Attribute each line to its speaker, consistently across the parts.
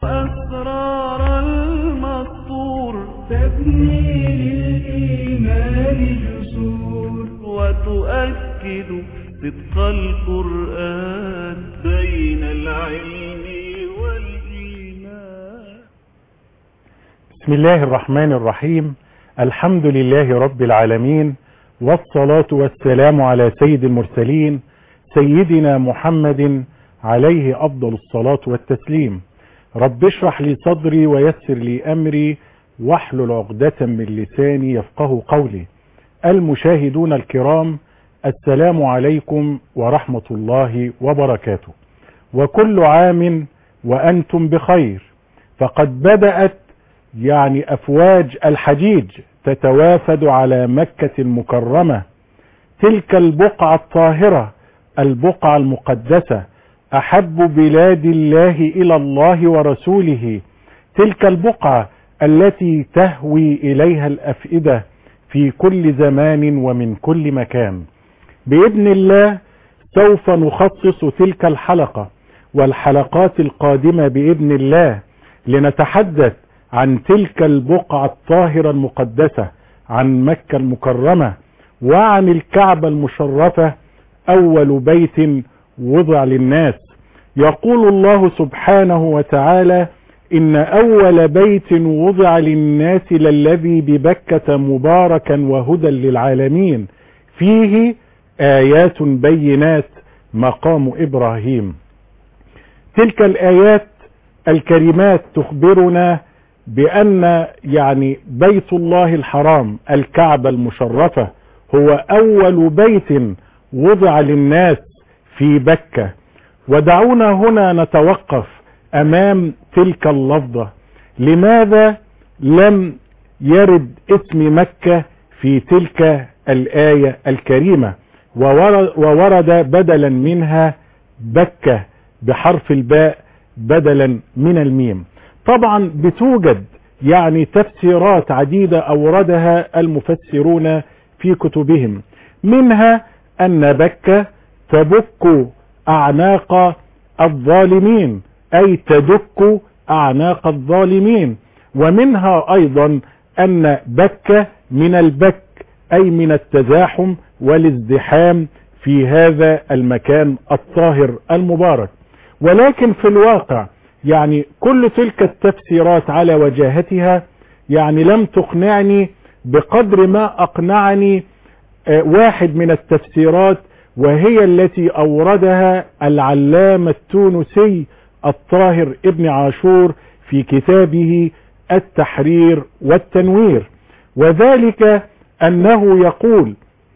Speaker 1: أسرار المسطور تبني للإيمان جسور وتؤكد صدق القرآن بين العلم والإيمان.
Speaker 2: بسم الله الرحمن الرحيم. الحمد لله رب العالمين، والصلاة والسلام على سيد المرسلين سيدنا محمد عليه أفضل الصلاة والتسليم. رب اشرح لي صدري ويسر لي أمري واحلل عقدة من لساني يفقه قولي. المشاهدون الكرام، السلام عليكم ورحمة الله وبركاته، وكل عام وأنتم بخير. فقد بدأت أفواج الحجيج تتوافد على مكة المكرمة، تلك البقعة الطاهرة، البقعة المقدسة، أحب بلاد الله إلى الله ورسوله، تلك البقعة التي تهوي إليها الأفئدة في كل زمان ومن كل مكان. بإذن الله سوف نخصص تلك الحلقة والحلقات القادمة بإذن الله لنتحدث عن تلك البقعة الطاهرة المقدسة، عن مكة المكرمة، وعن الكعبة المشرفة، أول بيت وضع للناس. يقول الله سبحانه وتعالى: إن أول بيت وضع للناس للذي ببكة مباركا وهدى للعالمين فيه آيات بينات مقام إبراهيم. تلك الآيات الكريمات تخبرنا بأن بيت الله الحرام، الكعبة المشرفة، هو أول بيت وضع للناس في بكة. ودعونا هنا نتوقف أمام تلك اللفظة. لماذا لم يرد اسم مكة في تلك الآية الكريمة وورد بدلا منها بكة بحرف الباء بدلا من الميم؟ طبعا بتوجد تفسيرات عديدة أوردها المفسرون في كتبهم، منها أن بكة تبك أعناق الظالمين، أي تدك أعناق الظالمين، ومنها أيضا أن بكة من البك، أي من التزاحم والازدحام في هذا المكان الطاهر المبارك. ولكن في الواقع كل تلك التفسيرات على وجاهتها لم تقنعني بقدر ما أقنعني واحد من التفسيرات، وهي التي أوردها العلامة التونسي الطاهر ابن عاشور في كتابه التحرير والتنوير، وذلك أنه يقول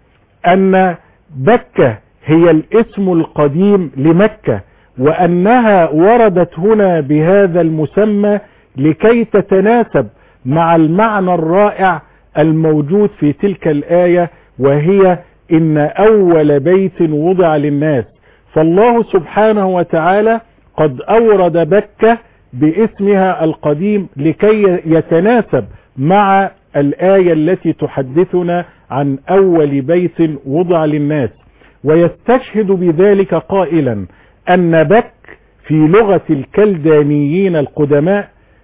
Speaker 2: أن بكة هي الاسم القديم لمكة، وأنها وردت هنا بهذا المسمى لكي تتناسب مع المعنى الرائع الموجود في تلك الآية، وهي إن أول بيت وضع للناس. فالله سبحانه وتعالى قد أورد بكة باسمها القديم لكي يتناسب مع الآية التي تحدثنا عن أول بيت وضع للناس، ويستشهد بذلك قائلا أن بك في لغة الكلدانيين القدماء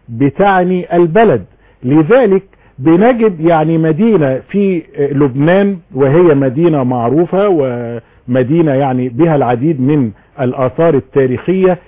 Speaker 2: بتعني البلد. لذلك بنجد مدينة في لبنان، وهي مدينة معروفة ومدينة بها العديد من الآثار التاريخية،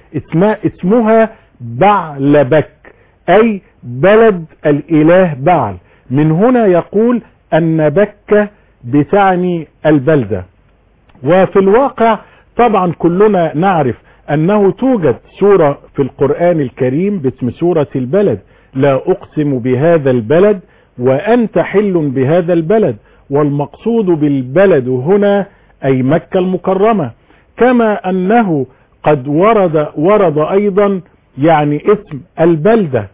Speaker 2: اسمها بعلبك، أي بلد الإله بعل. من هنا يقول أن بكة بتعني البلدة. وفي الواقع طبعا كلنا نعرف أنه توجد سورة في القرآن الكريم باسم سورة البلد: لا أقسم بهذا البلد وأنت حل بهذا البلد. والمقصود بالبلد هنا أي مكة المكرمة. كما أنه قد ورد أيضا اسم البلدة،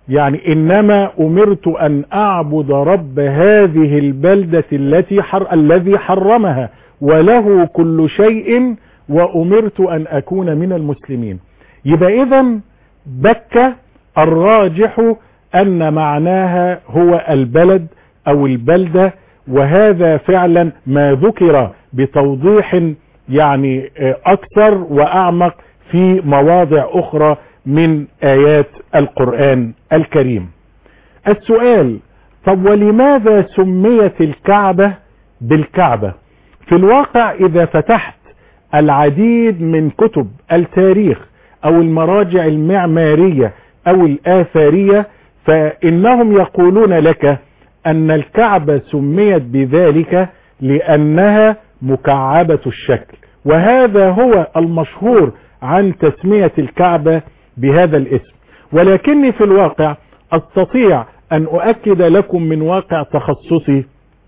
Speaker 2: إنما أمرت أن أعبد رب هذه البلدة الذي حرمها وله كل شيء وأمرت أن أكون من المسلمين. يبقى إذن بكة الراجح أن معناها هو البلد أو البلدة، وهذا فعلا ما ذكر بتوضيح أكثر وأعمق في مواضع أخرى من آيات القرآن الكريم. السؤال: طب ولماذا سميت الكعبة بالكعبة؟ في الواقع إذا فتحت العديد من كتب التاريخ أو المراجع المعمارية أو الآثارية فإنهم يقولون لك أن الكعبة سميت بذلك لأنها مكعبة الشكل، وهذا هو المشهور عن تسمية الكعبة بهذا الاسم. ولكني في الواقع أستطيع أن أؤكد لكم من واقع تخصصي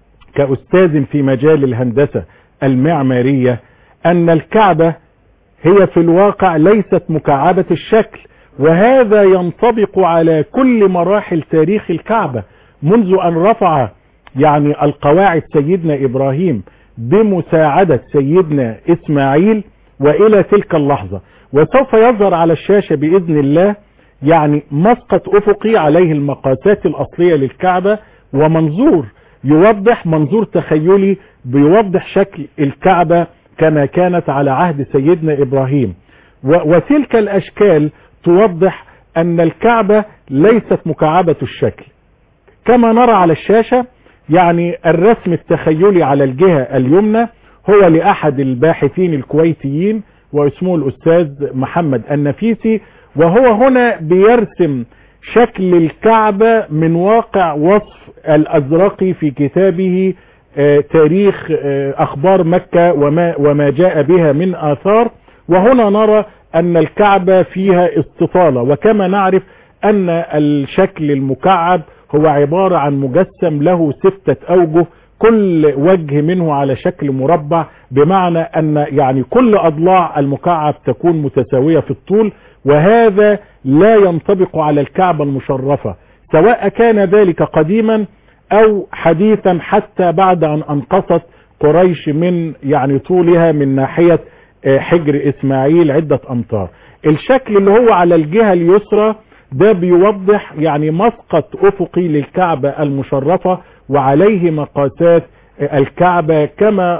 Speaker 2: كأستاذ في مجال الهندسة المعمارية أن الكعبة هي في الواقع ليست مكعبة الشكل، وهذا ينطبق على كل مراحل تاريخ الكعبة منذ أن رفع يعني القواعد سيدنا إبراهيم بمساعدة سيدنا إسماعيل وإلى تلك اللحظة. وسوف يظهر على الشاشة بإذن الله يعني مسقط أفقي عليه المقاسات الأصلية للكعبة، ومنظور يوضح، منظور تخيلي بيوضح شكل الكعبة كما كانت على عهد سيدنا إبراهيم، وتلك الأشكال توضح أن الكعبة ليست مكعبة الشكل كما نرى على الشاشة. يعني الرسم التخيلي على الجهة اليمنى هو لأحد الباحثين الكويتيين واسمه الأستاذ محمد النفيسي، وهو هنا بيرسم شكل الكعبة من واقع وصف الأزرقي في كتابه تاريخ أخبار مكة وما جاء بها من آثار. وهنا نرى أن الكعبة فيها استطالة، وكما نعرف أن الشكل المكعب هو عبارة عن مجسم له 6 أوجه، كل وجه منه على شكل مربع، بمعنى أن يعني كل أضلاع المكعب تكون متساوية في الطول، وهذا لا ينطبق على الكعبة المشرفة سواء كان ذلك قديما أو حديثا، حتى بعد أن أنقصت قريش من يعني طولها من ناحية حجر إسماعيل عدة أمتار. الشكل اللي هو على الجهة اليسرى ده بيوضح يعني مسقط أفقي للكعبة المشرفة، وعليه مقاسات الكعبة كما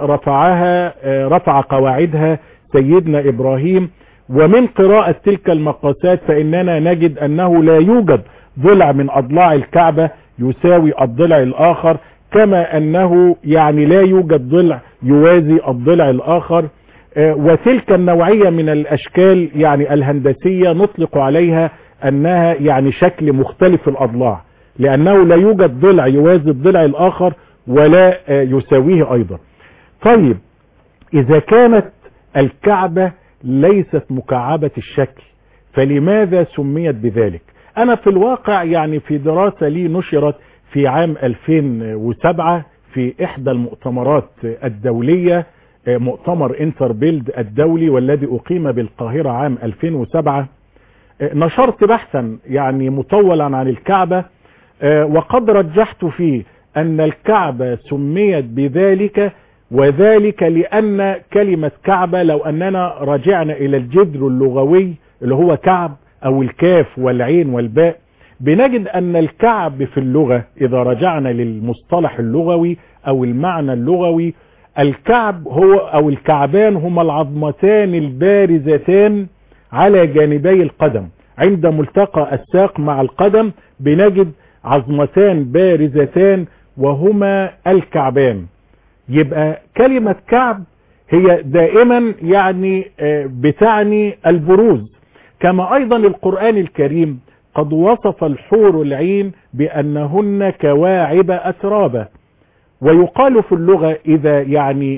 Speaker 2: رفع قواعدها سيدنا إبراهيم. ومن قراءة تلك المقاسات فإننا نجد أنه لا يوجد ضلع من أضلاع الكعبة يساوي الضلع الآخر، كما أنه يعني لا يوجد ضلع يوازي الضلع الآخر. وتلك النوعية من الأشكال يعني الهندسية نطلق عليها أنها يعني شكل مختلف الأضلاع، لأنه لا يوجد ضلع يوازي الضلع الآخر ولا يساويه أيضا. طيب إذا كانت الكعبة ليست مكعبة الشكل فلماذا سميت بذلك؟ أنا في الواقع يعني في دراسة لي نشرت في عام 2007 في إحدى المؤتمرات الدولية، مؤتمر انتربيلد الدولي والذي أقيم بالقاهرة عام 2007، نشرت بحثا يعني مطولا عن الكعبة، وقد رجحت فيه أن الكعبة سميت بذلك، وذلك لأن كلمة كعبة لو أننا رجعنا إلى الجذر اللغوي اللي هو كعب أو الكاف والعين والباء، بنجد أن الكعب في اللغة إذا رجعنا للمصطلح اللغوي أو المعنى اللغوي، الكعب هو أو الكعبان هما العظمتان البارزتان على جانبي القدم. عند ملتقى الساق مع القدم بنجد عظمتان بارزتان وهما الكعبان. يبقى كلمة كعب هي دائما يعني بتعني البروز، كما أيضا القرآن الكريم قد وصف الحور العين بأنهن كواعب أترابا. ويقال في اللغة إذا يعني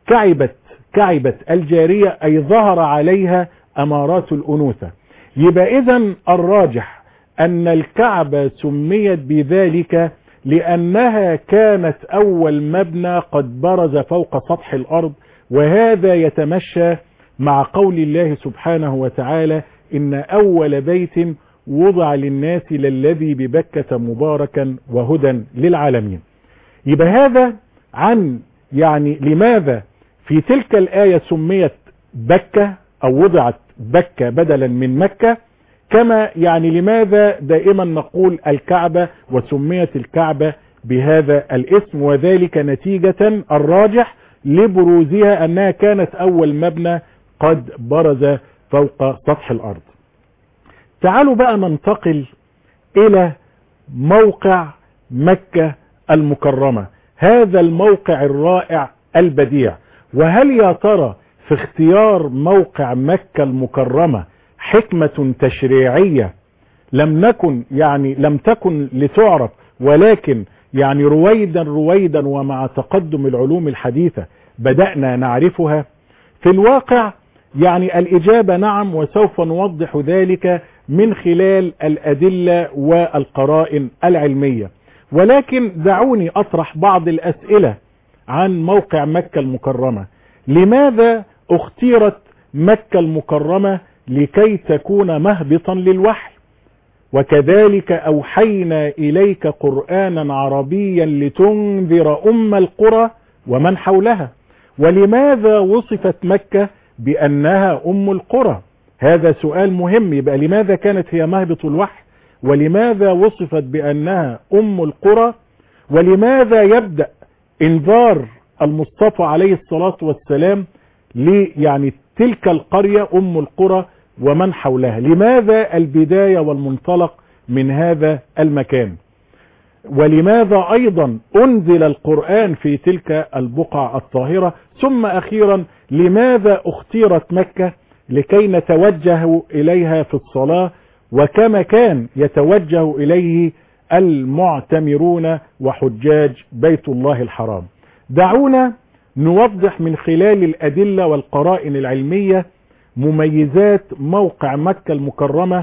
Speaker 2: كعبت الجارية أي ظهر عليها أمارات الأنوثة. يبقى إذن الراجح أن الكعبة سميت بذلك لأنها كانت أول مبنى قد برز فوق سطح الأرض، وهذا يتمشى مع قول الله سبحانه وتعالى: إن أول بيت وضع للناس للذي ببكة مباركا وهدى للعالمين. يبقى هذا عن يعني لماذا في تلك الآية سميت بكة أو وضعت بكة بدلا من مكة، كما يعني لماذا دائما نقول الكعبة وسميت الكعبة بهذا الاسم، وذلك نتيجة الراجح لبروزها أنها كانت أول مبنى قد برز فوق سطح الأرض. تعالوا بقى ننتقل الى موقع مكة المكرمة، هذا الموقع الرائع البديع. وهل يا ترى في اختيار موقع مكة المكرمة حكمة تشريعية لم تكن لتعرف، ولكن يعني رويدا ومع تقدم العلوم الحديثة بدأنا نعرفها؟ في الواقع يعني الإجابة نعم، وسوف نوضح ذلك من خلال الأدلة والقرائن العلمية. ولكن دعوني أطرح بعض الأسئلة عن موقع مكة المكرمة. لماذا اختيرت مكة المكرمة لكي تكون مهبطا للوحي؟ وكذلك أوحينا إليك قرآنا عربيا لتنذر أم القرى ومن حولها. ولماذا وصفت مكة بأنها أم القرى؟ هذا سؤال مهم. يبقى لماذا كانت هي مهبط الوحي؟ ولماذا وصفت بأنها أم القرى؟ ولماذا يبدأ انذار المصطفى عليه الصلاة والسلام يعني تلك القرية أم القرى ومن حولها؟ لماذا البداية والمنطلق من هذا المكان؟ ولماذا أيضا أنزل القرآن في تلك البقعة الطاهرة؟ ثم أخيرا لماذا اختيرت مكة لكي نتوجه إليها في الصلاة وكما كان يتوجه إليه المعتمرون وحجاج بيت الله الحرام؟ دعونا نوضح من خلال الأدلة والقرائن العلمية مميزات موقع مكة المكرمة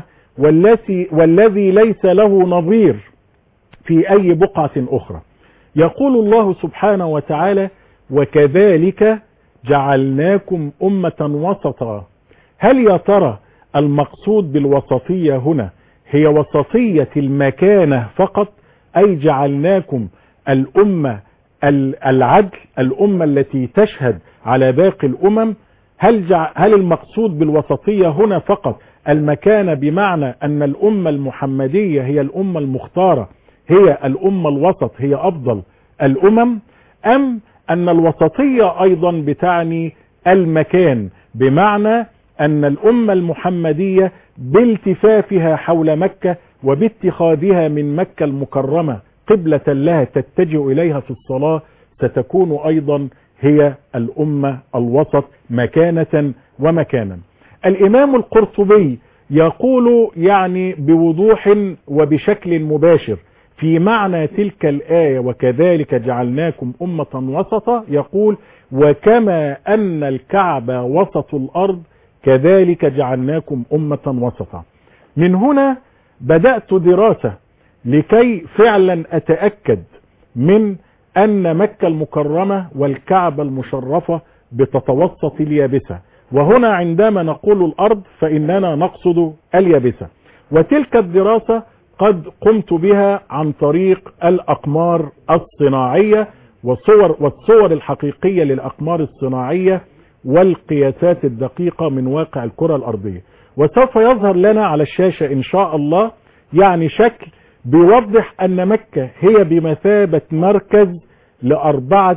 Speaker 2: والذي ليس له نظير في أي بقعة أخرى. يقول الله سبحانه وتعالى: وكذلك جعلناكم أمة وسطا. هل يا ترى المقصود بالوسطية هنا هي وسطية المكانة فقط، أي جعلناكم الأمة العدل، الأمة التي تشهد على باقي الأمم؟ هل المقصود بالوسطية هنا فقط المكانة، بمعنى أن الأمة المحمدية هي الأمة المختارة، هي الأمة الوسط، هي أفضل الأمم؟ أم أن الوسطية أيضا بتعني المكان، بمعنى أن الأمة المحمدية بالتفافها حول مكة وباتخاذها من مكة المكرمة قبلة لها تتجه إليها في الصلاة ستكون أيضا هي الأمة الوسط مكانة ومكانا؟ الإمام القرطبي يقول يعني بوضوح وبشكل مباشر في معنى تلك الآية: وكذلك جعلناكم أمة وسطا، يقول: وكما أن الكعبة وسط الأرض كذلك جعلناكم أمة وسطا. من هنا بدأت دراسة لكي فعلا أتأكد من أن مكة المكرمة والكعبة المشرفة بتتوسط اليابسة. وهنا عندما نقول الأرض فإننا نقصد اليابسة. وتلك الدراسة قد قمت بها عن طريق الأقمار الصناعية والصور الحقيقية للأقمار الصناعية والقياسات الدقيقة من واقع الكرة الأرضية. وسوف يظهر لنا على الشاشة إن شاء الله يعني شكل بيوضح أن مكة هي بمثابة مركز لأربع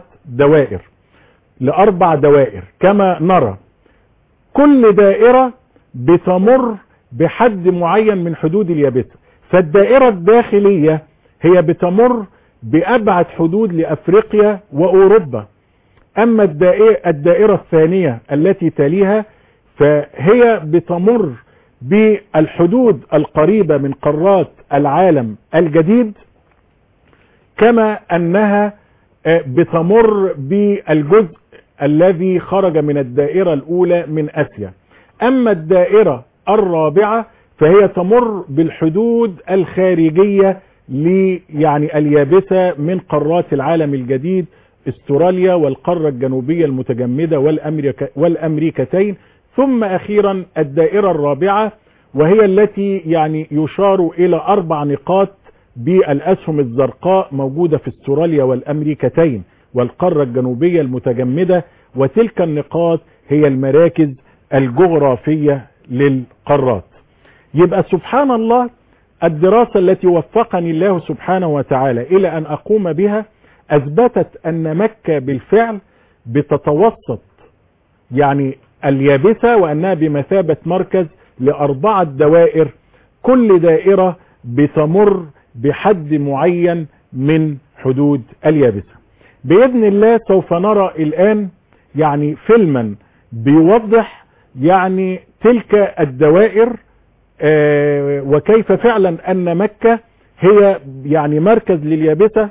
Speaker 2: دوائر كما نرى. كل دائرة بتمر بحد معين من حدود اليابسة. فالدائرة الداخلية هي بتمر بأبعد حدود لأفريقيا وأوروبا. أما الدائرة الثانية التي تليها فهي بتمر بالحدود القريبة من قارات العالم الجديد، كما أنها بتمر بالجزء الذي خرج من الدائرة الأولى من آسيا. أما الدائرة الرابعة فهي تمر بالحدود الخارجية يعني اليابسة من قارات العالم الجديد، استراليا والقارة الجنوبية المتجمدة والأمريكتين. ثم أخيرا الدائرة الرابعة وهي التي يعني يشار إلى 4 نقاط بالأسهم الزرقاء موجودة في استراليا والأمريكتين والقارة الجنوبية المتجمدة، وتلك النقاط هي المراكز الجغرافية للقارات. يبقى سبحان الله الدراسة التي وفقني الله سبحانه وتعالى إلى أن أقوم بها أثبتت أن مكة بالفعل بتتوسط يعني اليابسة، وأنها بمثابة مركز ل4 دوائر كل دائرة بتمر بحد معين من حدود اليابسة. بإذن الله سوف نرى الآن يعني فيلما بيوضح يعني تلك الدوائر وكيف فعلا أن مكة هي يعني مركز لليابسة،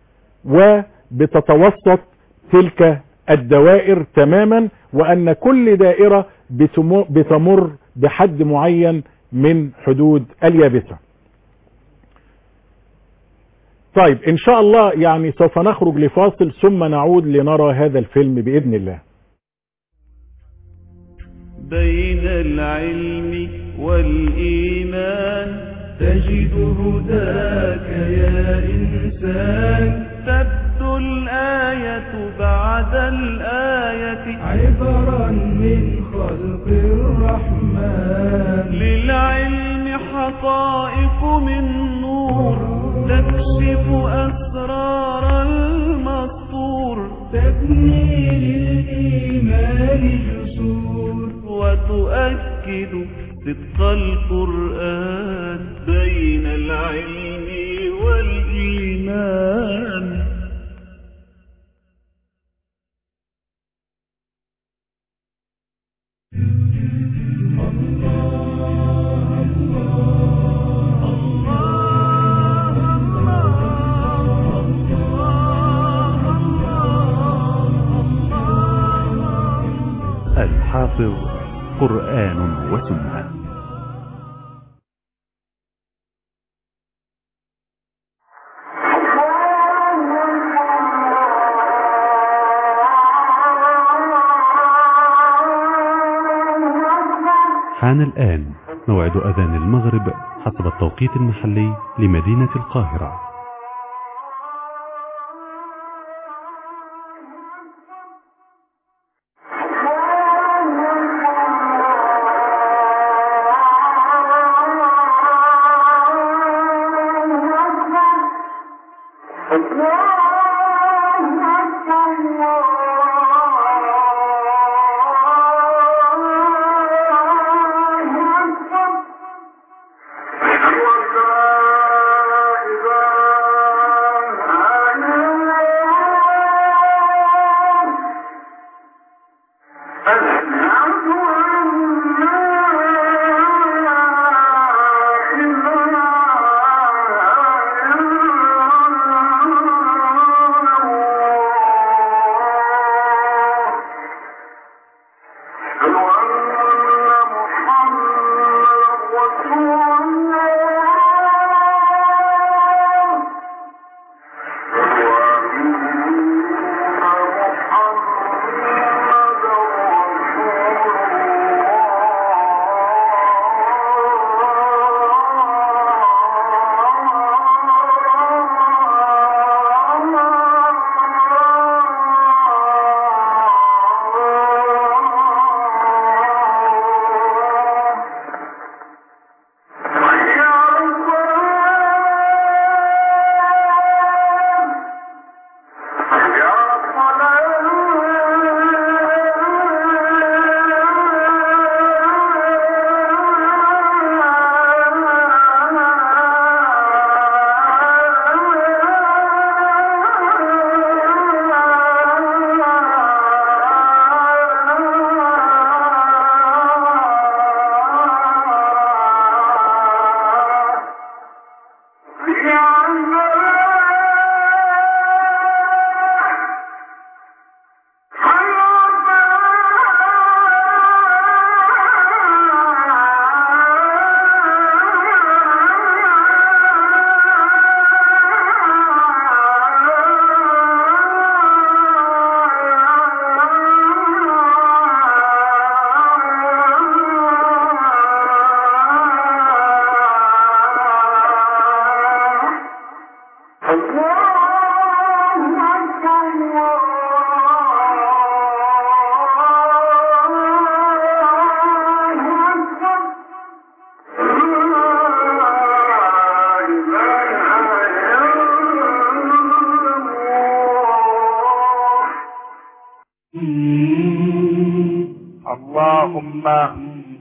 Speaker 2: وبتتوسط تلك الدوائر تماما، وأن كل دائرة بتمر بحد معين من حدود اليابسة. طيب إن شاء الله يعني سوف نخرج لفاصل ثم نعود لنرى هذا الفيلم بإذن الله.
Speaker 1: بين العلم والإيمان تجد هداك يا إنسان، تبدو الآية بعد الآية عبرا من خلق الرحمن، للعلم حقائق من نور تكشف أسرار المسطور، تبني للإيمان جسور وتؤكد صدق القرآن. بين العلم والإيمان
Speaker 3: الحافظ قرآن وسنة. حان الآن موعد أذان المغرب حسب التوقيت المحلي لمدينة القاهرة.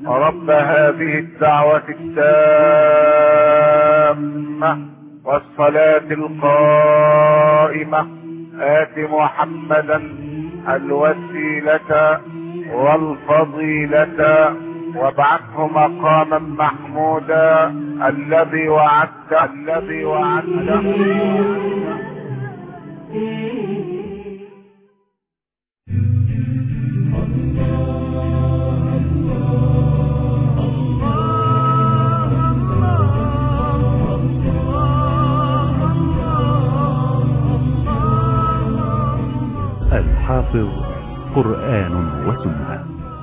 Speaker 4: رب هذه الدعوة التامة والصلاة القائمة آت محمدا الوسيلة والفضيلة وابعثه مقاما محمودا الذي وعدته.
Speaker 3: الحافظ قرآن وسنة.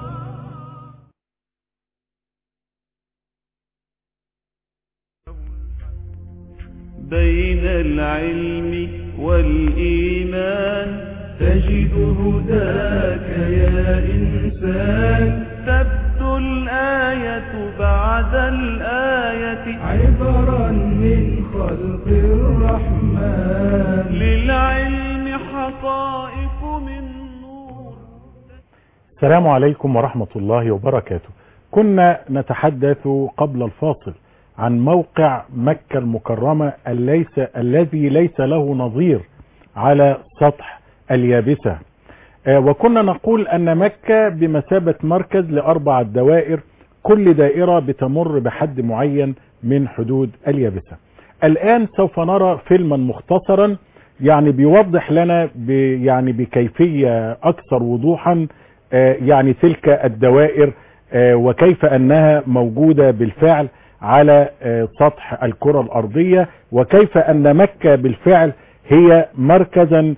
Speaker 1: بين العلم والإيمان تجد هداك يا إنسان. تبدو الآية بعد الآية عبرا من خلق الرحمن. للعلم حقائق من نور.
Speaker 2: السلام عليكم ورحمة الله وبركاته. كنا نتحدث قبل الفاصل عن موقع مكة المكرمة الذي ليس له نظير على سطح اليابسة، وكنا نقول أن مكة بمثابة مركز ل4 دوائر، كل دائرة بتمر بحد معين من حدود اليابسة. الآن سوف نرى فيلما مختصرا يعني بيوضح لنا بكيفية أكثر وضوحا يعني تلك الدوائر وكيف أنها موجودة بالفعل على سطح الكرة الأرضية، وكيف أن مكة بالفعل هي مركزا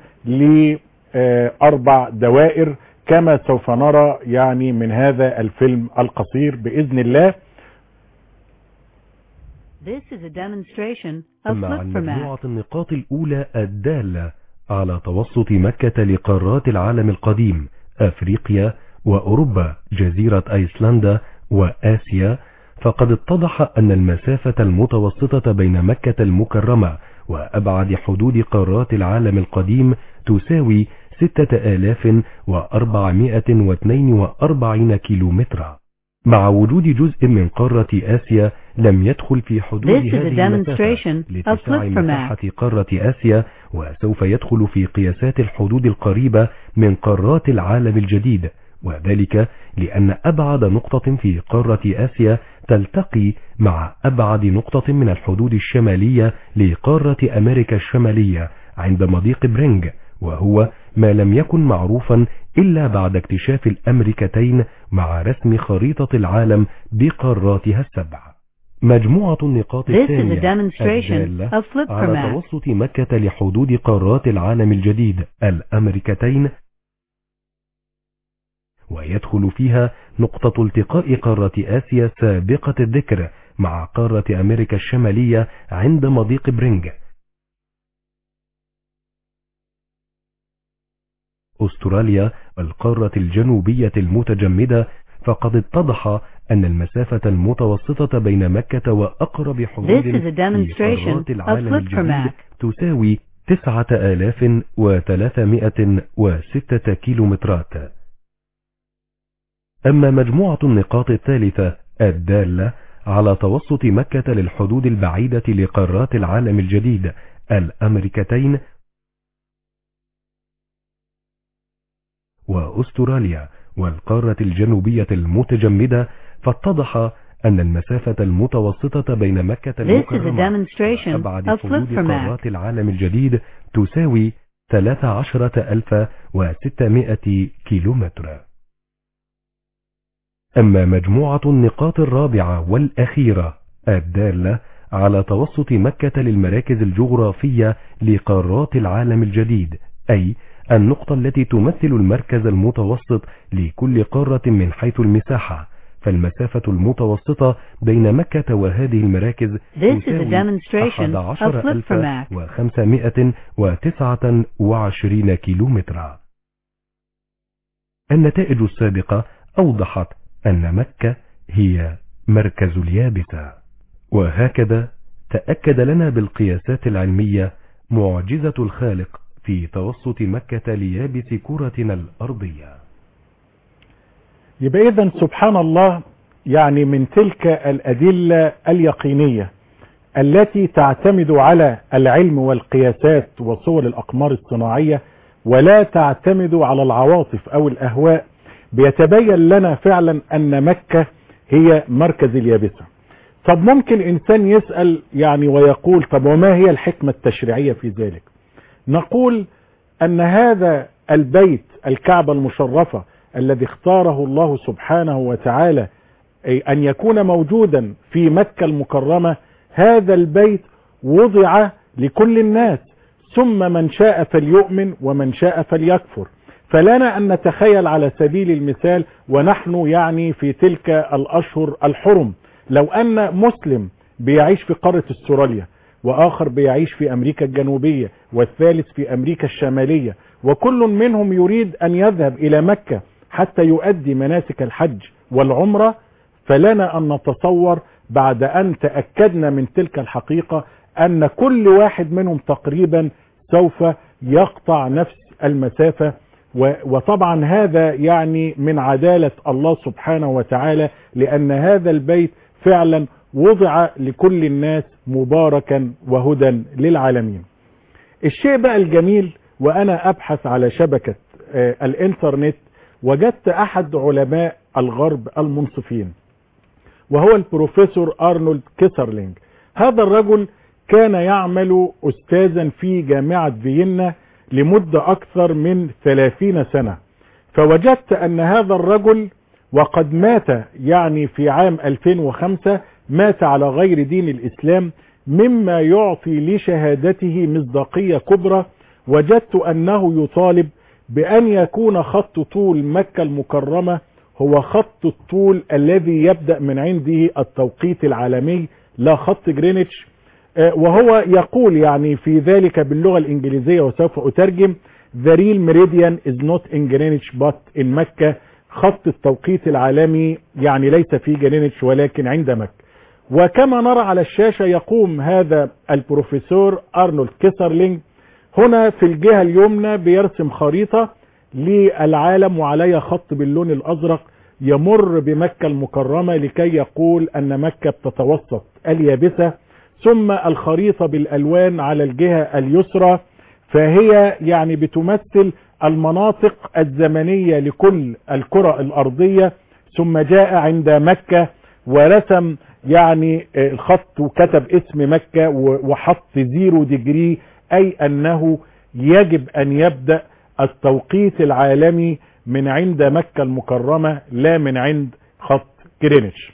Speaker 2: ل4 دوائر كما سوف نرى يعني من هذا الفيلم القصير بإذن الله.
Speaker 5: أما عن مجموعة النقاط الأولى الدالة على توسط مكة لقارات العالم القديم أفريقيا وأوروبا جزيرة أيسلندا وآسيا، فقد اتضح أن المسافة المتوسطة بين مكة المكرمة وأبعد حدود قارات العالم القديم تساوي 6442 كيلومترا، مع وجود جزء من قارة آسيا لم يدخل في حدود هذه المسافة لاتساع مساحة قارة آسيا، وسوف يدخل في قياسات الحدود القريبة من قارات العالم الجديد، وذلك لأن أبعد نقطة في قارة آسيا تلتقي مع أبعد نقطة من الحدود الشمالية لقارة أمريكا الشمالية عند مضيق برينج، وهو ما لم يكن معروفا إلا بعد اكتشاف الأمريكتين مع رسم خريطة العالم بقاراتها ال7. مجموعة النقاط الثانية الدالة على توسط مكة لحدود قارات العالم الجديد الأمريكتين، ويدخل فيها نقطة التقاء قارة آسيا سابقة الذكر مع قارة أمريكا الشمالية عند مضيق برينج. أستراليا القارة الجنوبية المتجمدة، فقد اتضح أن المسافة المتوسطة بين مكة وأقرب حدود في قارات العالم الجديد تساوي 9306 كيلومترات. أما مجموعة النقاط الثالثة الدالة على توسط مكة للحدود البعيدة لقارات العالم الجديد الأمريكتين وأستراليا والقارة الجنوبية المتجمدة، فاتضح أن المسافة المتوسطة بين مكة المكرمة وأبعد حدود قارات العالم الجديد تساوي 13600 كيلومتر. أما مجموعة النقاط الرابعة والأخيرة الدالة على توسط مكة للمراكز الجغرافية لقارات العالم الجديد، أي النقطة التي تمثل المركز المتوسط لكل قارة من حيث المساحة، فالمسافة المتوسطة بين مكة وهذه المراكز تساوي 11529 كيلومترا. النتائج السابقة أوضحت أن مكة هي مركز اليابسة، وهكذا تأكد لنا بالقياسات العلمية معجزة الخالق في توسط مكة ليابس كرتنا الأرضية.
Speaker 2: يبقى إذن سبحان الله يعني من تلك الأدلة اليقينية التي تعتمد على العلم والقياسات وصور الأقمار الصناعية ولا تعتمد على العواطف أو الأهواء، بيتبين لنا فعلا أن مكة هي مركز اليابسة. طب ممكن إنسان يسأل يعني ويقول طب وما هي الحكمة التشريعية في ذلك؟ نقول أن هذا البيت الكعبة المشرفة الذي اختاره الله سبحانه وتعالى أن يكون موجودا في مكة المكرمة، هذا البيت وضع لكل الناس، ثم من شاء فليؤمن ومن شاء فليكفر. فلنا أن نتخيل على سبيل المثال ونحن يعني في تلك الأشهر الحرم، لو أن مسلم بيعيش في قارة استراليا، وآخر بيعيش في أمريكا الجنوبية، والثالث في أمريكا الشمالية، وكل منهم يريد أن يذهب إلى مكة حتى يؤدي مناسك الحج والعمرة، فلنا أن نتصور بعد أن تأكدنا من تلك الحقيقة أن كل واحد منهم تقريبا سوف يقطع نفس المسافة. وطبعا هذا يعني من عدالة الله سبحانه وتعالى، لأن هذا البيت فعلا وضع لكل الناس مباركا وهدى للعالمين. الشيء بقى الجميل، وأنا أبحث على شبكة الإنترنت وجدت أحد علماء الغرب المنصفين، وهو البروفيسور أرنولد كيسرلينج. هذا الرجل كان يعمل أستاذا في جامعة فيينا لمدة أكثر من 30 سنة. فوجدت أن هذا الرجل وقد مات يعني في عام 2005، مات على غير دين الإسلام، مما يعطي لشهادته مصداقية كبرى. وجدت أنه يطالب بأن يكون خط طول مكة المكرمة هو خط الطول الذي يبدأ من عنده التوقيت العالمي، لا خط جرينتش. وهو يقول يعني في ذلك باللغة الإنجليزية، وسوف أترجم: The real meridian is not in Greenwich but in مكة. خط التوقيت العالمي يعني ليس في جرينتش ولكن عند مكة. وكما نرى على الشاشة يقوم هذا البروفيسور أرنولد كيسرلينج هنا في الجهة اليمنى بيرسم خريطة للعالم وعليها خط باللون الأزرق يمر بمكة المكرمة لكي يقول أن مكة بتتوسط اليابسة. ثم الخريطة بالألوان على الجهة اليسرى، فهي يعني بتمثل المناطق الزمنية لكل الكرة الأرضية. ثم جاء عند مكة ورسم يعني الخط وكتب اسم مكة وحط 0 ديجري، أي أنه يجب أن يبدأ التوقيت العالمي من عند مكة المكرمة لا من عند خط جرينتش.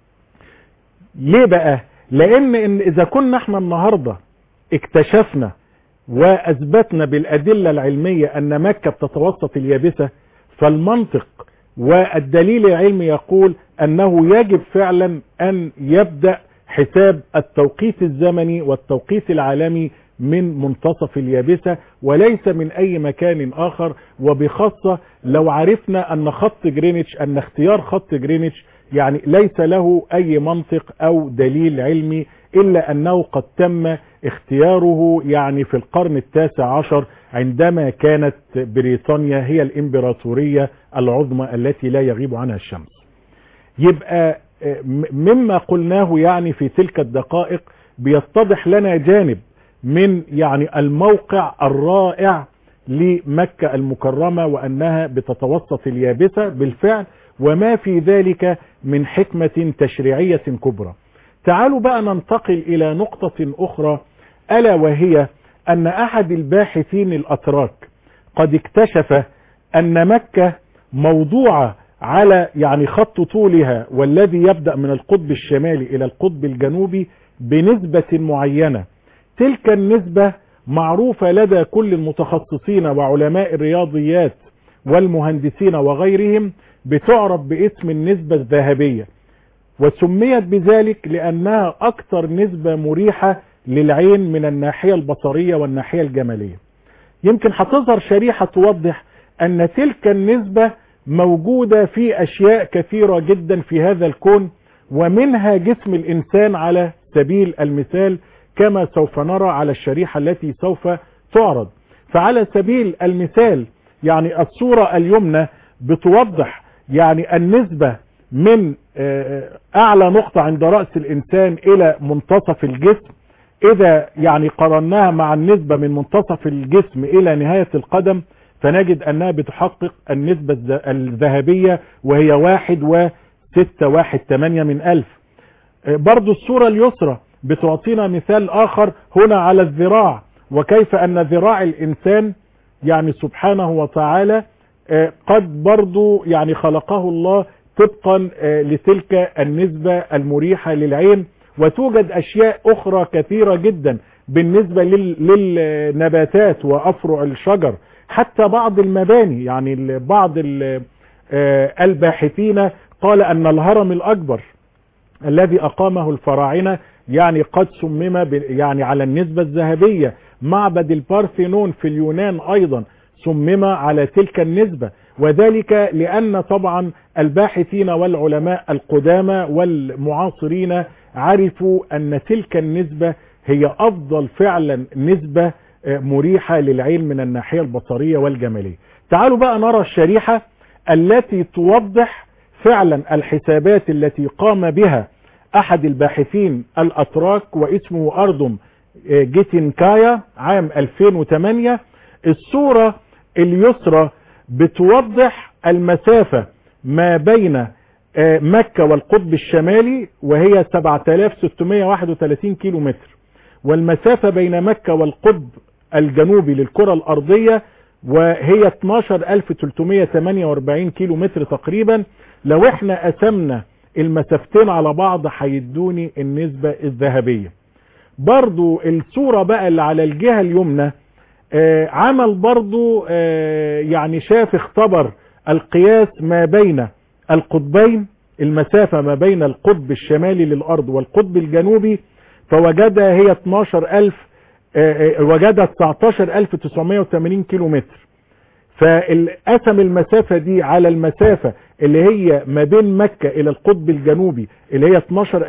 Speaker 2: ليه بقى؟ لأن إذا كنا احنا النهاردة اكتشفنا وأثبتنا بالأدلة العلمية أن مكة بتتوسط اليابسة، فالمنطق والدليل العلمي يقول أنه يجب فعلا أن يبدأ حساب التوقيت الزمني والتوقيت العالمي من منتصف اليابسة وليس من أي مكان آخر. وبخاصة لو عرفنا أن خط جرينتش، أن اختيار خط جرينتش يعني ليس له أي منطق أو دليل علمي، إلا أنه قد تم اختياره يعني في القرن 19 عندما كانت بريطانيا هي الإمبراطورية العظمى التي لا يغيب عنها الشمس. يبقى مما قلناه يعني في تلك الدقائق بيتضح لنا جانب من يعني الموقع الرائع لمكة المكرمة، وأنها بتتوسط اليابسة بالفعل، وما في ذلك من حكمة تشريعية كبرى. تعالوا بقى ننتقل إلى نقطة أخرى، ألا وهي أن أحد الباحثين الأتراك قد اكتشف أن مكة موضوعة على يعني خط طولها والذي يبدأ من القطب الشمالي إلى القطب الجنوبي بنسبة معينة. تلك النسبة معروفة لدى كل المتخصصين وعلماء الرياضيات والمهندسين وغيرهم، بتعرف باسم النسبة الذهبية، وسميت بذلك لأنها أكثر نسبة مريحة للعين من الناحية البصرية والناحية الجمالية. يمكن هتظهر شريحة توضح أن تلك النسبة موجودة في أشياء كثيرة جدا في هذا الكون، ومنها جسم الإنسان على سبيل المثال، كما سوف نرى على الشريحة التي سوف تعرض. فعلى سبيل المثال يعني الصورة اليمنى بتوضح يعني النسبة من اعلى نقطة عند رأس الانسان الى منتصف الجسم، اذا يعني قارناها مع النسبة من منتصف الجسم الى نهاية القدم فنجد انها بتحقق النسبة الذهبية وهي 1.618 برضو الصورة اليسرى بتعطينا مثال اخر هنا على الذراع، وكيف ان ذراع الانسان يعني سبحانه وتعالى قد برضو يعني خلقه الله طبقا لتلك النسبة المريحة للعين. وتوجد اشياء اخرى كثيرة جدا بالنسبة للنباتات وافرع الشجر، حتى بعض المباني. يعني بعض الباحثين قال ان الهرم الاكبر الذي اقامه الفراعنة يعني قد صمم يعني على النسبة الذهبية. معبد البارثينون في اليونان ايضا صمم على تلك النسبة، وذلك لان طبعا الباحثين والعلماء القدامى والمعاصرين عرفوا ان تلك النسبة هي افضل فعلا نسبة مريحة للعين من الناحية البصرية والجمالية. تعالوا بقى نرى الشريحة التي توضح فعلا الحسابات التي قام بها احد الباحثين الاتراك واسمه اردم جيتينكايا عام 2008. الصورة اليسرى بتوضح المسافة ما بين مكة والقطب الشمالي وهي 7631 كيلو متر، والمسافة بين مكة والقطب الجنوبي للكرة الارضية وهي 12348 كيلو متر تقريبا. لو احنا قسمنا المسافتين على بعض هيدوني النسبة الذهبية. برضو الصورة بقى اللي على الجهة اليمنى عمل برضو يعني شاف اختبر القياس ما بين القطبين، المسافة ما بين القطب الشمالي للأرض والقطب الجنوبي، فوجدها هي وجدها 19980 كيلو متر. فقسم المسافة دي على المسافة اللي هي ما بين مكة الى القطب الجنوبي اللي هي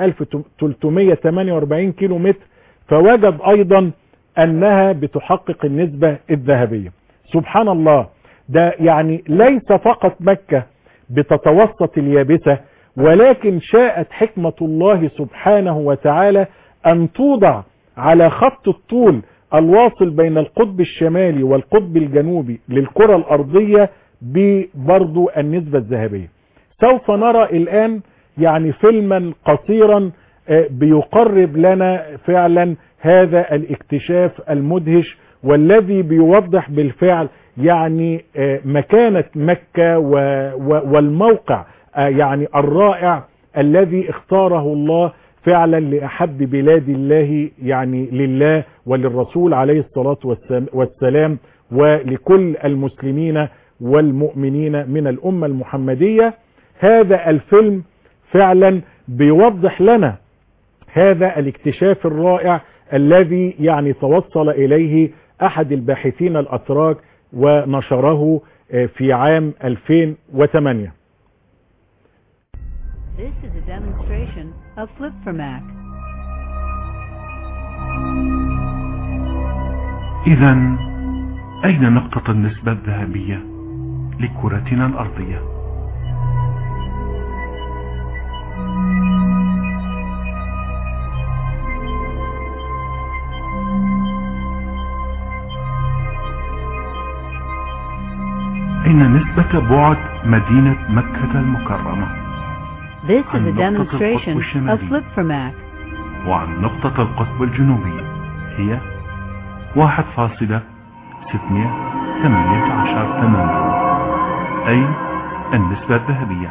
Speaker 2: 12348 كيلو متر، فوجد ايضا انها بتحقق النسبة الذهبية. سبحان الله، ده يعني ليس فقط مكة بتتوسط اليابسة، ولكن شاءت حكمة الله سبحانه وتعالى ان توضع على خط الطول الواصل بين القطب الشمالي والقطب الجنوبي للكرة الارضية ببرضو النسبة الذهبية. سوف نرى الان يعني فيلما قصيرا بيقرب لنا فعلا هذا الاكتشاف المدهش، والذي بيوضح بالفعل يعني مكانة مكة والموقع يعني الرائع الذي اختاره الله فعلا لأحب بلاد الله يعني لله وللرسول عليه الصلاة والسلام ولكل المسلمين والمؤمنين من الأمة المحمدية. هذا الفيلم فعلا بيوضح لنا هذا الاكتشاف الرائع الذي يعني توصل إليه أحد الباحثين الأتراك ونشره في عام 2008.
Speaker 6: This is a demonstration of Flip for Mac.
Speaker 1: إذن أين نقطة النسبة الذهبية لكرتنا الأرضية؟ أين نسبة بعد مدينة مكة المكرمة؟
Speaker 6: This is a demonstration of Flip for Mac.
Speaker 1: وعن نقطة القطب الجنوبي هي 1.618 تماما، أي النسبة الذهبية.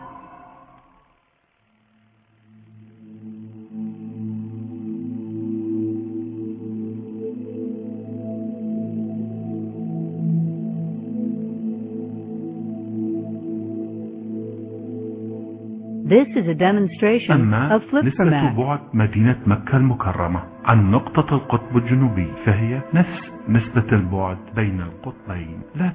Speaker 6: This is a demonstration of Flip for
Speaker 1: نسبة
Speaker 6: Mac.
Speaker 1: بعد مدينة مكة المكرمة عن نقطة القطب الجنوبي فهي نفس نسبة البعد بين القطبين. لا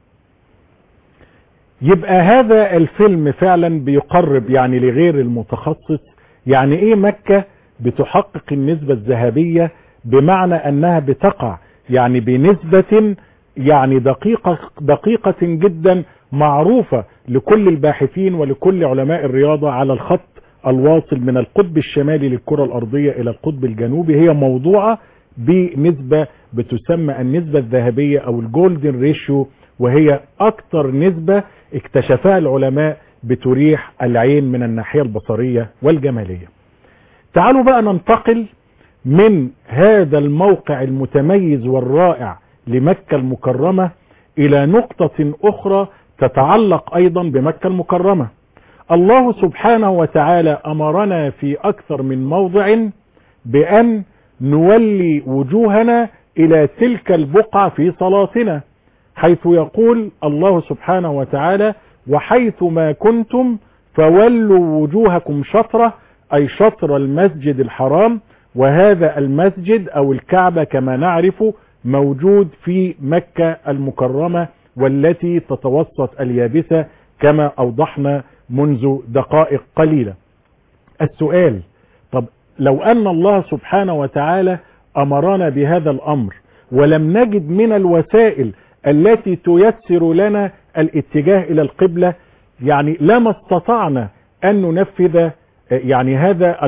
Speaker 2: يبقى هذا الفيلم فعلا بيقرب يعني لغير المتخصص يعني ايه مكة بتحقق النسبة الذهبية، بمعنى انها بتقع يعني بنسبة يعني دقيقة جدا معروفة لكل الباحثين ولكل علماء الرياضة على الخط الواصل من القطب الشمالي للكرة الأرضية إلى القطب الجنوبي، هي موضوعة بنسبة بتسمى النسبة الذهبية أو الجولدن ريشيو، وهي أكتر نسبة اكتشفها العلماء بتريح العين من الناحية البصرية والجمالية. تعالوا بقى ننتقل من هذا الموقع المتميز والرائع لمكة المكرمة إلى نقطة أخرى تتعلق أيضا بمكة المكرمة. الله سبحانه وتعالى أمرنا في أكثر من موضع بأن نولي وجوهنا إلى تلك البقعة في صلاتنا، حيث يقول الله سبحانه وتعالى: وحيث ما كنتم فولوا وجوهكم شطرة، أي شطر المسجد الحرام. وهذا المسجد أو الكعبة كما نعرف موجود في مكة المكرمة والتي تتوسط اليابسة كما أوضحنا منذ دقائق قليلة. السؤال: طب لو أن الله سبحانه وتعالى أمرنا بهذا الأمر ولم نجد من الوسائل التي تيسر لنا الاتجاه إلى القبلة، يعني لما استطعنا أن ننفذ يعني هذا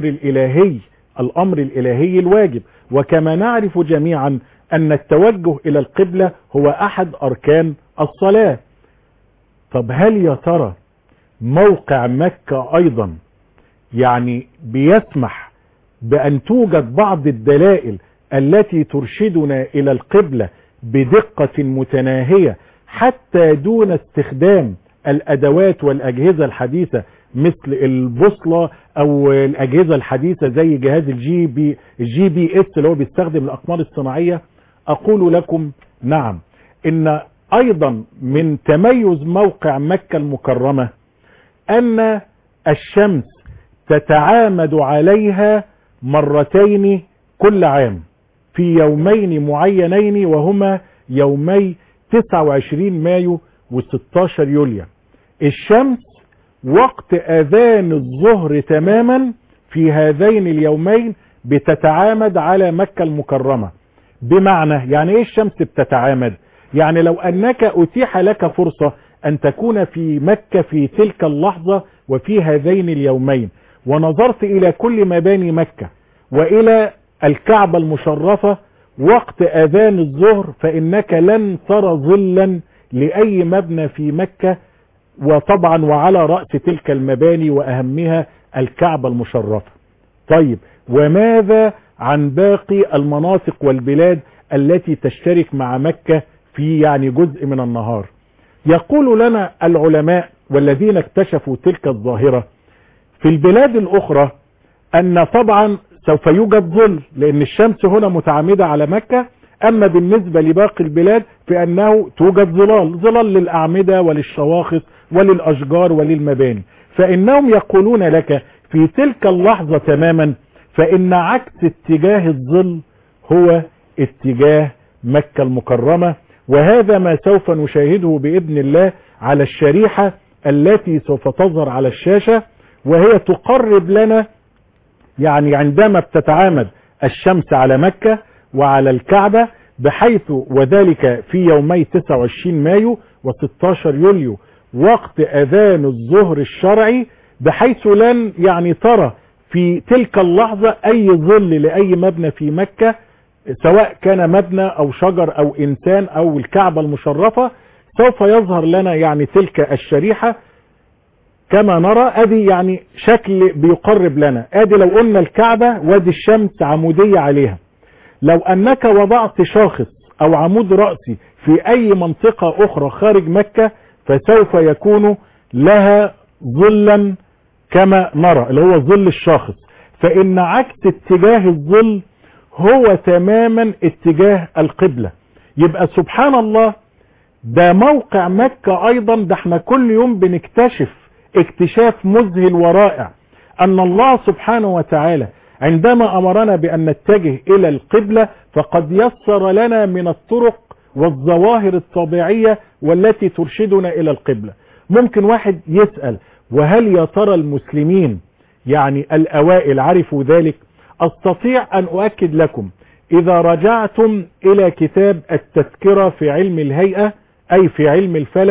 Speaker 2: الأمر الإلهي الواجب. وكما نعرف جميعا أن التوجه إلى القبلة هو أحد أركان الصلاة. طب هل يا ترى موقع مكة أيضا يعني بيسمح بأن توجد بعض الدلائل التي ترشدنا إلى القبلة بدقة متناهية حتى دون استخدام الأدوات والأجهزة الحديثة مثل البوصلة أو الأجهزة الحديثة زي جهاز الجي بي اس اللي هو بيستخدم الأقمار الصناعية؟ أقول لكم نعم، إن أيضا من تميز موقع مكة المكرمة أن الشمس تتعامد عليها مرتين كل عام في يومين معينين، وهما يومي 29 مايو و16 يوليو. الشمس وقت أذان الظهر تماما في هذين اليومين بتتعامد على مكة المكرمة. بمعنى يعني ايه الشمس بتتعامد؟ يعني لو أنك أتيح لك فرصة أن تكون في مكة في تلك اللحظة وفي هذين اليومين ونظرت إلى كل مباني مكة وإلى الكعبة المشرفة وقت أذان الظهر، فإنك لن ترى ظلا لأي مبنى في مكة، وطبعا وعلى رأس تلك المباني وأهمها الكعبة المشرفة. طيب وماذا عن باقي المناطق والبلاد التي تشترك مع مكة في يعني جزء من النهار؟ يقول لنا العلماء والذين اكتشفوا تلك الظاهرة في البلاد الأخرى أن طبعا سوف يوجد ظل لأن الشمس هنا متعامدة على مكة، أما بالنسبة لباقي البلاد فإنه توجد ظلال للأعمدة وللشواخص وللأشجار وللمباني. فإنهم يقولون لك في تلك اللحظة تماما فإن عكس اتجاه الظل هو اتجاه مكة المكرمة، وهذا ما سوف نشاهده بإذن الله على الشريحة التي سوف تظهر على الشاشة، وهي تقرب لنا يعني عندما بتتعامد الشمس على مكة وعلى الكعبة، بحيث وذلك في يومي 29 مايو و16 يوليو وقت أذان الظهر الشرعي، بحيث لن يعني ترى في تلك اللحظة أي ظل لأي مبنى في مكة، سواء كان مبنى أو شجر أو إنسان أو الكعبة المشرفة. سوف يظهر لنا يعني تلك الشريحة كما نرى. ادي يعني شكل بيقرب لنا، ادي لو قلنا الكعبة وادي الشمس عمودية عليها. لو انك وضعت شاخص او عمود رأسي في اي منطقة اخرى خارج مكة فسوف يكون لها ظلا كما نرى اللي هو ظل الشاخص، فان عكس اتجاه الظل هو تماما اتجاه القبلة. يبقى سبحان الله ده موقع مكة ايضا، ده احنا كل يوم بنكتشف اكتشاف مذهل ورائع ان الله سبحانه وتعالى عندما امرنا بان نتجه الى القبلة فقد يسر لنا من الطرق والظواهر الطبيعية والتي ترشدنا الى القبلة. ممكن واحد يسأل وهل يا ترى المسلمين يعني الاوائل عرفوا ذلك؟ استطيع ان اؤكد لكم اذا رجعتم الى كتاب التذكرة في علم الهيئة اي في علم الفلك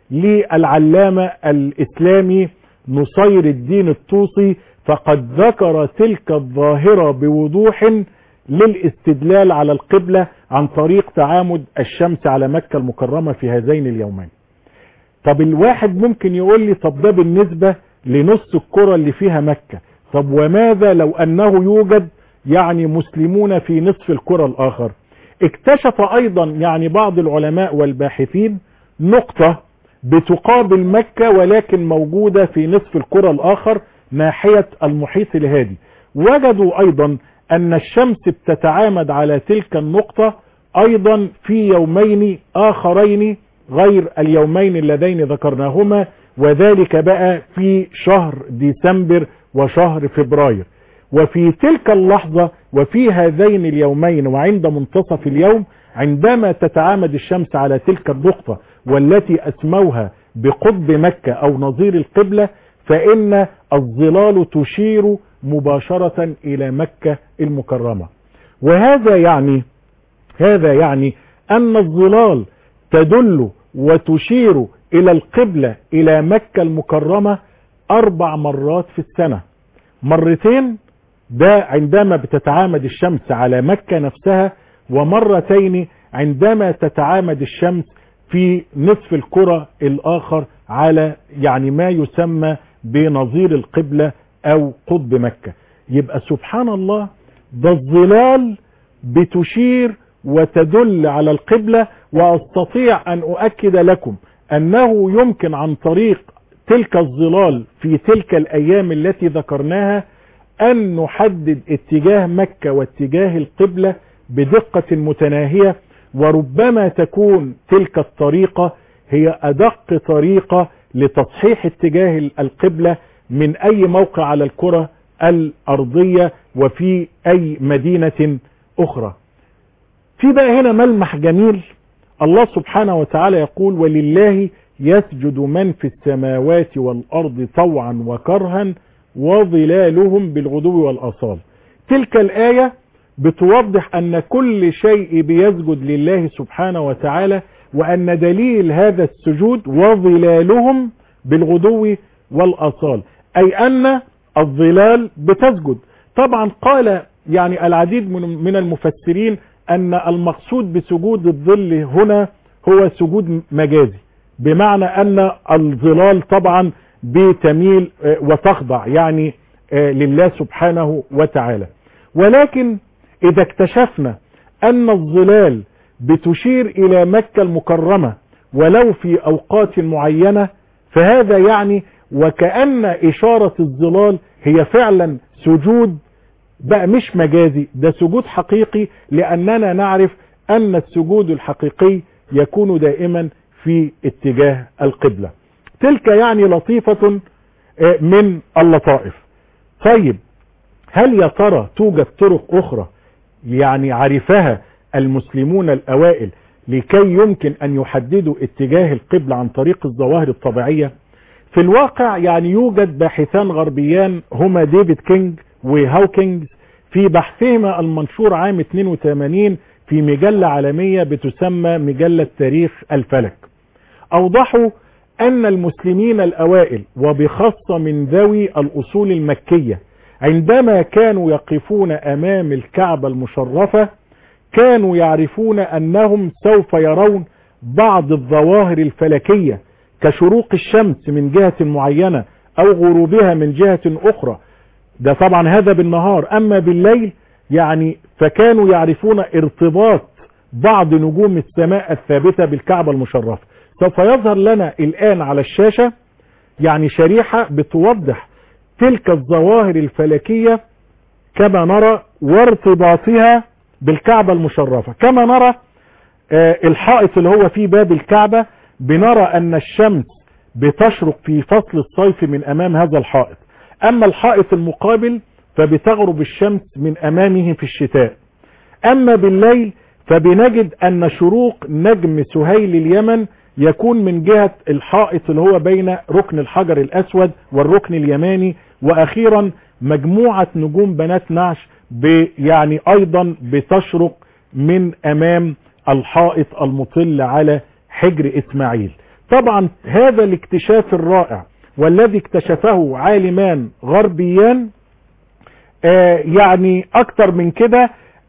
Speaker 2: للعلامة الإسلامي نصير الدين الطوسي، فقد ذكر تلك الظاهرة بوضوح للاستدلال على القبلة عن طريق تعامد الشمس على مكة المكرمة في هذين اليومين. طب الواحد ممكن يقول لي طب ده بالنسبة لنص الكرة اللي فيها مكة، طب وماذا لو أنه يوجد يعني مسلمون في نصف الكرة الآخر؟ اكتشف أيضا يعني بعض العلماء والباحثين نقطة بتقابل مكة ولكن موجودة في نصف الكرة الآخر ناحية المحيط الهادي. وجدوا أيضا أن الشمس بتتعامد على تلك النقطة أيضا في يومين آخرين غير اليومين اللذين ذكرناهما، وذلك بقى في شهر ديسمبر وشهر فبراير. وفي تلك اللحظة وفي هذين اليومين وعند منتصف اليوم عندما تتعامد الشمس على تلك النقطة والتي أسموها بقطب مكة أو نظير القبلة، فإن الظلال تشير مباشرة إلى مكة المكرمة. وهذا يعني أن الظلال تدل وتشير إلى القبلة إلى مكة المكرمة 4 مرات في السنة، مرتين ده عندما بتتعامد الشمس على مكة نفسها، ومرتين عندما تتعامد الشمس في نصف الكرة الآخر على يعني ما يسمى بنظير القبلة أو قطب مكة. يبقى سبحان الله ده الظلال بتشير وتدل على القبلة. وأستطيع أن أؤكد لكم أنه يمكن عن طريق تلك الظلال في تلك الأيام التي ذكرناها أن نحدد اتجاه مكة واتجاه القبلة بدقة متناهية، وربما تكون تلك الطريقة هي أدق طريقة لتصحيح اتجاه القبلة من أي موقع على الكرة الأرضية وفي أي مدينة أخرى. في بقى هنا ملمح جميل، الله سبحانه وتعالى يقول ولله يسجد من في السماوات والأرض طوعا وكرها وظلالهم بالغدو والآصال. تلك الآية بتوضح أن كل شيء بيسجد لله سبحانه وتعالى، وأن دليل هذا السجود وظلالهم بالغدو والآصال أي أن الظلال بتسجد. طبعا قال يعني العديد من المفسرين أن المقصود بسجود الظل هنا هو سجود مجازي، بمعنى أن الظلال طبعا بتميل وتخضع يعني لله سبحانه وتعالى. ولكن إذا اكتشفنا أن الظلال بتشير إلى مكة المكرمة ولو في أوقات معينة، فهذا يعني وكأن إشارة الظلال هي فعلا سجود بقى مش مجازي، ده سجود حقيقي، لأننا نعرف أن السجود الحقيقي يكون دائما في اتجاه القبلة. تلك يعني لطيفة من اللطائف. طيب هل يا ترى توجد طرق أخرى يعني عرفها المسلمون الأوائل لكي يمكن أن يحددوا اتجاه القبلة عن طريق الظواهر الطبيعية؟ في الواقع يعني يوجد باحثان غربيان هما ديفيد كينج وهاوكينجز في بحثهما المنشور عام 82 في مجلة عالمية بتسمى مجلة تاريخ الفلك، أوضحوا أن المسلمين الأوائل وبخاصة من ذوي الأصول المكية عندما كانوا يقفون أمام الكعبة المشرفة كانوا يعرفون أنهم سوف يرون بعض الظواهر الفلكية كشروق الشمس من جهة معينة أو غروبها من جهة أخرى. ده طبعا هذا بالنهار. أما بالليل يعني فكانوا يعرفون ارتباط بعض نجوم السماء الثابتة بالكعبة المشرفة. سوف يظهر لنا الآن على الشاشة يعني شريحة بتوضح تلك الظواهر الفلكية كما نرى وارتباطها بالكعبة المشرفة. كما نرى الحائط اللي هو في باب الكعبة، بنرى أن الشمس بتشرق في فصل الصيف من أمام هذا الحائط، أما الحائط المقابل فبتغرب الشمس من أمامه في الشتاء. أما بالليل فبنجد أن شروق نجم سهيل اليمن يكون من جهة الحائط اللي هو بين ركن الحجر الأسود والركن اليماني. وأخيرا مجموعة نجوم بنات نعش يعني أيضا بتشرق من أمام الحائط المطل على حجر إسماعيل. طبعا هذا الاكتشاف الرائع والذي اكتشفه عالمان غربيان يعني اكتر من كده،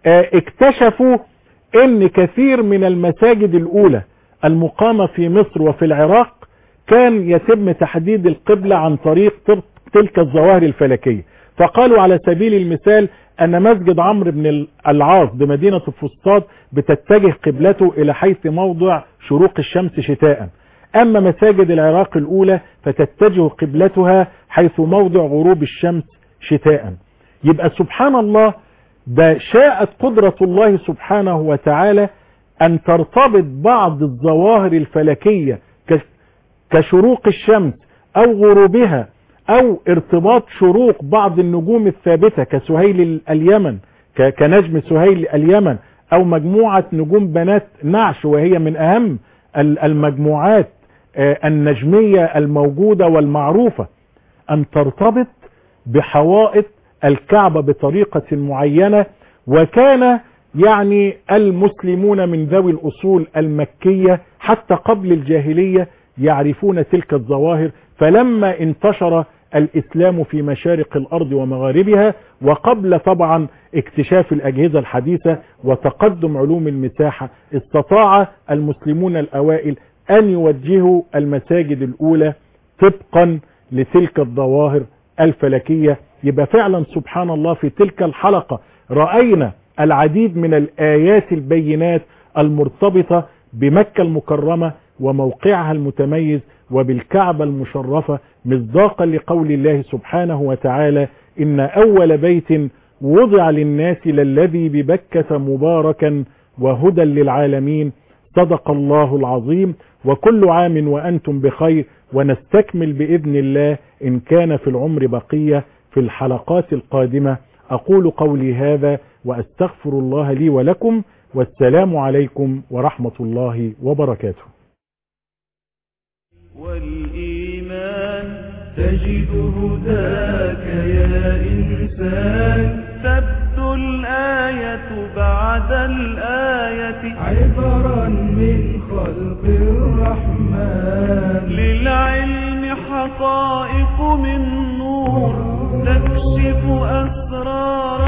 Speaker 2: اكتشفوا ان كثير من المساجد الاولى المقامة في مصر وفي العراق كان يتم تحديد القبلة عن طريق تلك الظواهر الفلكية. فقالوا على سبيل المثال ان مسجد عمرو بن العاص بمدينة الفسطاط بتتجه قبلته الى حيث موضع شروق الشمس شتاء، اما مساجد العراق الاولى فتتجه قبلتها حيث موضع غروب الشمس شتاء. يبقى سبحان الله، ده شاءت قدرة الله سبحانه وتعالى ان ترتبط بعض الظواهر الفلكية كشروق الشمس او غروبها، او ارتباط شروق بعض النجوم الثابتة كسهيل اليمن، كنجم سهيل اليمن، او مجموعة نجوم بنات نعش وهي من اهم المجموعات النجمية الموجودة والمعروفة، ان ترتبط بحوائط الكعبة بطريقة معينة. وكان يعني المسلمون من ذوي الأصول المكية حتى قبل الجاهلية يعرفون تلك الظواهر، فلما انتشر الإسلام في مشارق الأرض ومغاربها، وقبل طبعا اكتشاف الأجهزة الحديثة وتقدم علوم المساحة، استطاع المسلمون الأوائل أن يوجهوا المساجد الأولى طبقا لتلك الظواهر الفلكية. يبقى فعلا سبحان الله في تلك الحلقة رأينا العديد من الآيات البينات المرتبطة بمكة المكرمة وموقعها المتميز وبالكعبة المشرفة، مصداقا لقول الله سبحانه وتعالى: إن أول بيت وضع للناس للذي ببكة مباركا وهدى للعالمين. صدق الله العظيم، وكل عام وأنتم بخير، ونستكمل بإذن الله إن كان في العمر بقية في الحلقات القادمة. أقول قولي هذا وأستغفر الله لي ولكم، والسلام عليكم ورحمة الله وبركاته.
Speaker 7: والإيمان تجد هداك يا إنسان، تبدو الآية بعد الآية عبرا من خلق الرحمن، للعلم حقائق من نور تكشف أسرار